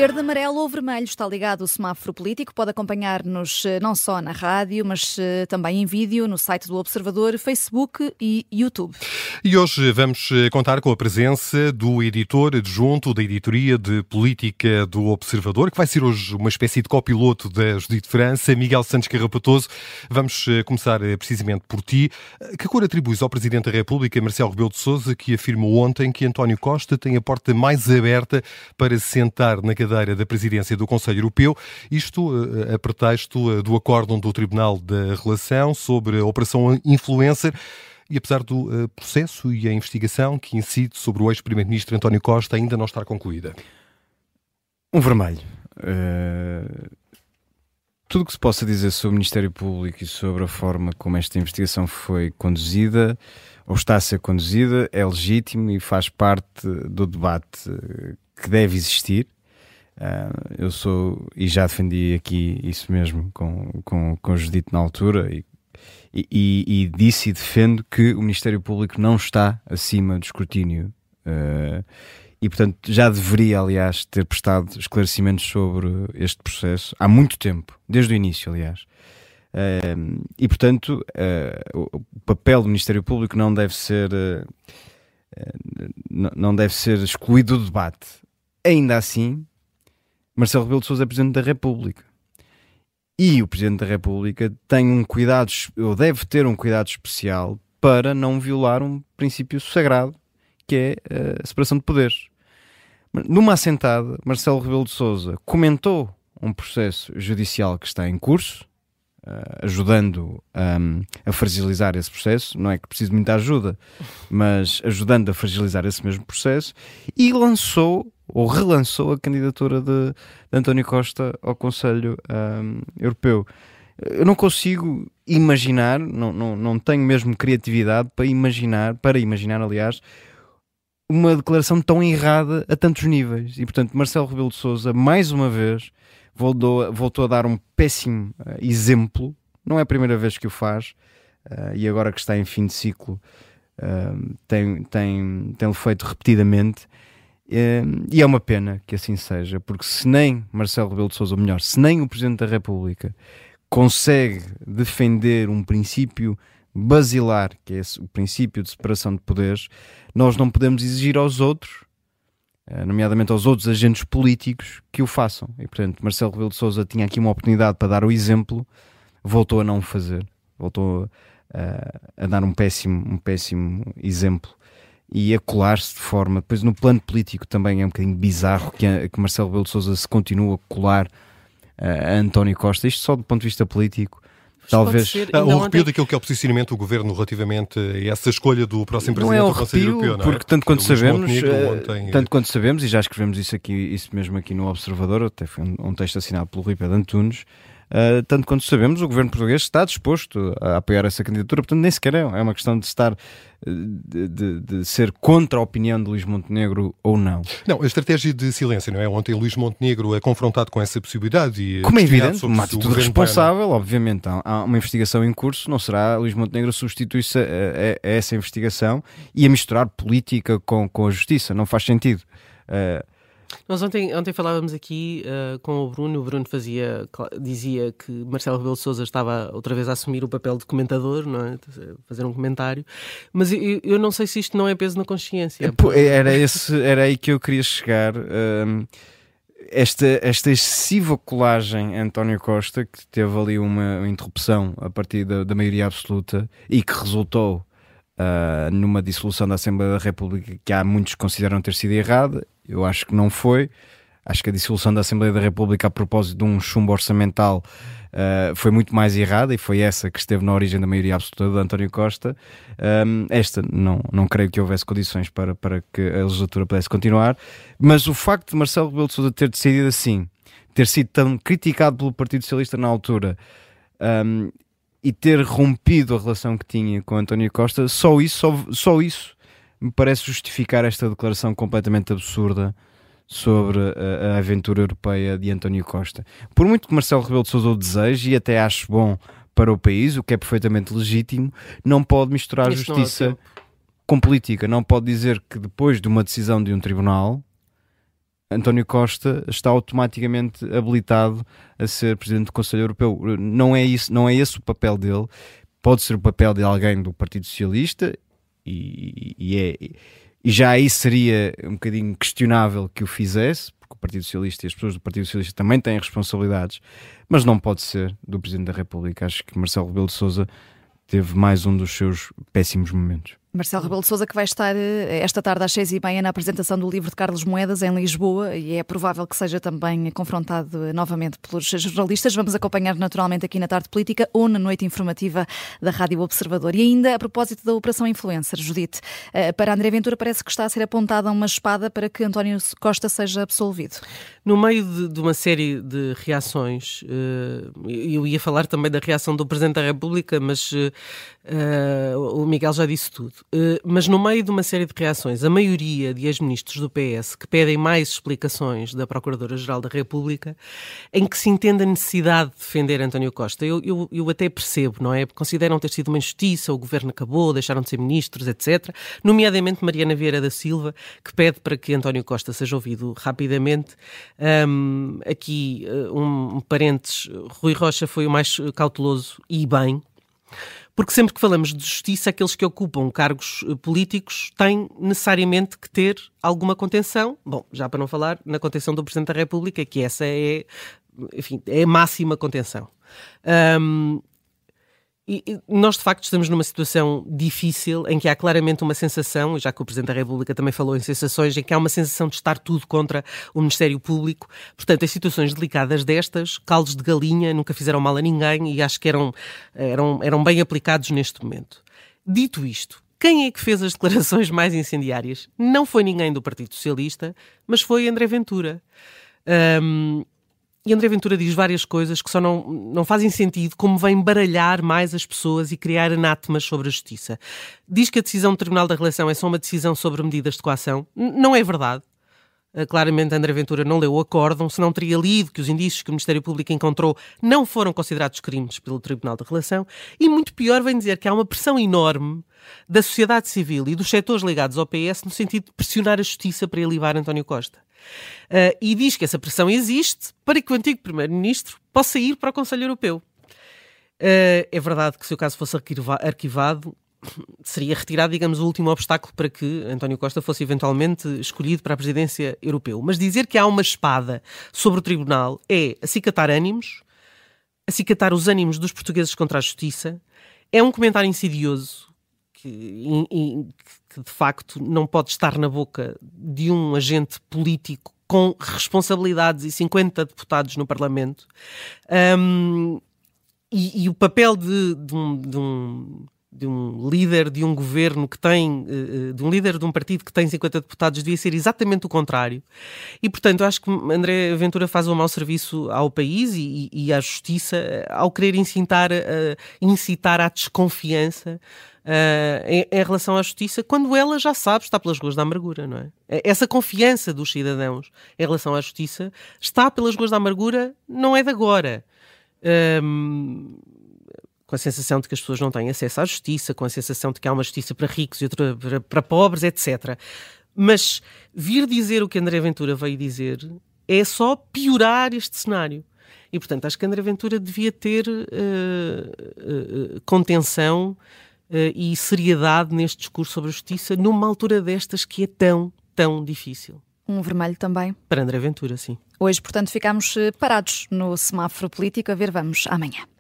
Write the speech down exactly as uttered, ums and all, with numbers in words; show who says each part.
Speaker 1: Verde, amarelo ou vermelho, está ligado o semáforo político. Pode acompanhar-nos não só na rádio, mas também em vídeo no site do Observador, Facebook e YouTube.
Speaker 2: E hoje vamos contar com a presença do editor adjunto da editoria de política do Observador, que vai ser hoje uma espécie de copiloto da Judite França, Miguel Santos Carrapatoso. Vamos começar precisamente por ti. Que cor atribuis ao Presidente da República, Marcelo Rebelo de Sousa, que afirmou ontem que António Costa tem a porta mais aberta para se sentar na cadeira da presidência do Conselho Europeu, isto a pretexto do acórdão do Tribunal da Relação sobre a Operação Influencer, e apesar do processo e a investigação que incide sobre o ex-primeiro-ministro António Costa ainda não estar concluída?
Speaker 3: Um vermelho. Uh, tudo o que se possa dizer sobre o Ministério Público e sobre a forma como esta investigação foi conduzida ou está a ser conduzida é legítimo e faz parte do debate que deve existir. Uh, eu sou, e já defendi aqui isso mesmo com, com, com o Judite na altura, e, e, e disse e defendo que o Ministério Público não está acima do escrutínio. Uh, e, portanto, já deveria, aliás, ter prestado esclarecimentos sobre este processo há muito tempo, desde o início, aliás. Uh, e, portanto, uh, o papel do Ministério Público não deve ser, uh, uh, não deve ser excluído do debate. Ainda assim, Marcelo Rebelo de Sousa é Presidente da República. E o Presidente da República tem um cuidado, ou deve ter um cuidado especial para não violar um princípio sagrado, que é a separação de poderes. Numa assentada, Marcelo Rebelo de Sousa comentou um processo judicial que está em curso, uh, ajudando um, a fragilizar esse processo. Não é que precise de muita ajuda, mas ajudando a fragilizar esse mesmo processo, e lançou ou relançou a candidatura de, de António Costa ao Conselho um, Europeu. Eu não consigo imaginar, não, não, não tenho mesmo criatividade para imaginar, para imaginar, aliás, uma declaração tão errada a tantos níveis. E, portanto, Marcelo Rebelo de Sousa, mais uma vez, voltou, voltou a dar um péssimo uh, exemplo. Não é a primeira vez que o faz, uh, e agora que está em fim de ciclo, uh, tem, tem, tem-o feito repetidamente. Uh, e é uma pena que assim seja, porque se nem Marcelo Rebelo de Sousa, ou melhor, se nem o Presidente da República consegue defender um princípio basilar, que é esse, o princípio de separação de poderes, nós não podemos exigir aos outros, uh, nomeadamente aos outros agentes políticos, que o façam. E, portanto, Marcelo Rebelo de Sousa tinha aqui uma oportunidade para dar o exemplo, voltou a não o fazer, voltou uh, a dar um péssimo, um péssimo exemplo. E a colar-se de forma... Depois, no plano político, também é um bocadinho bizarro que, a, que Marcelo Rebelo de Sousa se continua a colar uh, a António Costa. Isto só do ponto de vista político.
Speaker 4: Mas
Speaker 3: talvez...
Speaker 4: ser,
Speaker 2: ah, o arrepio
Speaker 4: ontem...
Speaker 2: daquilo que é o posicionamento do Governo relativamente a essa escolha do próximo Presidente
Speaker 3: não é
Speaker 2: do Conselho Europeu, não é?
Speaker 3: Porque tanto quanto sabemos,
Speaker 2: ontem...
Speaker 3: tanto quanto sabemos, e já escrevemos isso, aqui, isso mesmo aqui no Observador, até foi um, um texto assinado pelo Rui Pedro Antunes, Uh, tanto quanto sabemos, o governo português está disposto a apoiar essa candidatura, portanto nem sequer é, é uma questão de estar de, de, de ser contra a opinião de Luís Montenegro ou não.
Speaker 2: Não, a estratégia de silêncio, não é? Ontem Luís Montenegro é confrontado com essa possibilidade e
Speaker 3: como é evidente, uma
Speaker 2: atitude
Speaker 3: responsável, obviamente, há, há uma investigação em curso, não será Luís Montenegro substituir-se a, a, a essa investigação e a misturar política com, com a justiça, não faz sentido. Uh,
Speaker 4: Nós ontem, ontem falávamos aqui uh, com o Bruno, o Bruno fazia, dizia que Marcelo Rebelo de Sousa estava outra vez a assumir o papel de comentador, não é? Fazer um comentário, mas eu, eu não sei se isto não é peso na consciência.
Speaker 3: Era, esse, era aí que eu queria chegar. Um, esta, esta excessiva colagem a António Costa, que teve ali uma interrupção a partir da, da maioria absoluta e que resultou Uh, numa dissolução da Assembleia da República que há muitos que consideram ter sido errada. Eu acho que não foi. Acho que a dissolução da Assembleia da República a propósito de um chumbo orçamental uh, foi muito mais errada, e foi essa que esteve na origem da maioria absoluta de António Costa. Um, esta não, não creio que houvesse condições para, para que a legislatura pudesse continuar, mas o facto de Marcelo Rebelo de Sousa ter decidido assim, ter sido tão criticado pelo Partido Socialista na altura, um, e ter rompido a relação que tinha com António Costa, só isso, só, só isso me parece justificar esta declaração completamente absurda sobre a, a aventura europeia de António Costa. Por muito que Marcelo Rebelo de Sousa o deseje, e até acho bom para o país, o que é perfeitamente legítimo, não pode misturar
Speaker 4: Isso
Speaker 3: justiça com política. Não pode dizer que depois de uma decisão de um tribunal António Costa está automaticamente habilitado a ser Presidente do Conselho Europeu. Não é isso, não é esse o papel dele. Pode ser o papel de alguém do Partido Socialista e, e, é, e já aí seria um bocadinho questionável que o fizesse, porque o Partido Socialista e as pessoas do Partido Socialista também têm responsabilidades, mas não pode ser do Presidente da República. Acho que Marcelo Rebelo de Sousa teve mais um dos seus péssimos momentos.
Speaker 1: Marcelo Rebelo de Sousa, que vai estar esta tarde às seis e meia na apresentação do livro de Carlos Moedas em Lisboa, e é provável que seja também confrontado novamente pelos jornalistas. Vamos acompanhar naturalmente aqui na Tarde Política ou na noite informativa da Rádio Observador. E ainda a propósito da Operação Influencer, Judite, para André Ventura parece que está a ser apontada uma espada para que António Costa seja absolvido.
Speaker 4: No meio de, de uma série de reações, eu ia falar também da reação do Presidente da República, mas uh, o Miguel já disse tudo. Uh, mas no meio de uma série de reações, a maioria de ex-ministros do P S que pedem mais explicações da Procuradora-Geral da República, em que se entende a necessidade de defender António Costa. Eu, eu, eu até percebo, não é? Consideram ter sido uma injustiça, o governo acabou, deixaram de ser ministros, etcétera. Nomeadamente Mariana Vieira da Silva, que pede para que António Costa seja ouvido rapidamente. Um, aqui, um, um parênteses, Rui Rocha foi o mais cauteloso e bem, porque sempre que falamos de justiça, aqueles que ocupam cargos políticos têm necessariamente que ter alguma contenção. Bom, já para não falar na contenção do Presidente da República, que essa é, enfim, é a máxima contenção. Um, E nós, de facto, estamos numa situação difícil em que há claramente uma sensação, já que o Presidente da República também falou em sensações, em que há uma sensação de estar tudo contra o Ministério Público. Portanto, em situações delicadas destas, caldos de galinha nunca fizeram mal a ninguém e acho que eram, eram, eram bem aplicados neste momento. Dito isto, quem é que fez as declarações mais incendiárias? Não foi ninguém do Partido Socialista, mas foi André Ventura. Um, E André Ventura diz várias coisas que só não, não fazem sentido, como vem baralhar mais as pessoas e criar anátemas sobre a justiça. Diz que a decisão do Tribunal da Relação é só uma decisão sobre medidas de coação. N- não é verdade. Uh, claramente André Ventura não leu o acórdão, se não teria lido que os indícios que o Ministério Público encontrou não foram considerados crimes pelo Tribunal da Relação. E muito pior, vem dizer que há uma pressão enorme da sociedade civil e dos setores ligados ao P S no sentido de pressionar a justiça para elevar António Costa. Uh, e diz que essa pressão existe para que o antigo Primeiro-Ministro possa ir para o Conselho Europeu. Uh, é verdade que se o caso fosse arquiva- arquivado, seria retirado, digamos, o último obstáculo para que António Costa fosse eventualmente escolhido para a presidência europeu. Mas dizer que há uma espada sobre o Tribunal é acicatar ânimos, acicatar os ânimos dos portugueses contra a justiça, é um comentário insidioso que, in, in, que de facto não pode estar na boca de um agente político com responsabilidades e cinquenta deputados no Parlamento. Um, e, e o papel de, de, um, de, um, de um líder de um governo que tem, de um líder de um partido que tem cinquenta deputados devia ser exatamente o contrário. E, portanto, eu acho que André Ventura faz um mau serviço ao país e, e à justiça ao querer incitar, uh, incitar à desconfiança Uh, em, em relação à justiça, quando ela já sabe, está pelas ruas da amargura, não é? Essa confiança dos cidadãos em relação à justiça está pelas ruas da amargura, não é de agora. Um, com a sensação de que as pessoas não têm acesso à justiça, com a sensação de que há uma justiça para ricos e outra para, para pobres, etcétera. Mas vir dizer o que André Ventura veio dizer é só piorar este cenário. E, portanto, acho que André Ventura devia ter uh, uh, uh, contenção Uh, e seriedade neste discurso sobre a justiça numa altura destas que é tão, tão difícil.
Speaker 1: Um vermelho também.
Speaker 4: Para André Ventura, sim.
Speaker 1: Hoje, portanto, ficamos parados no semáforo político. A ver, vamos amanhã.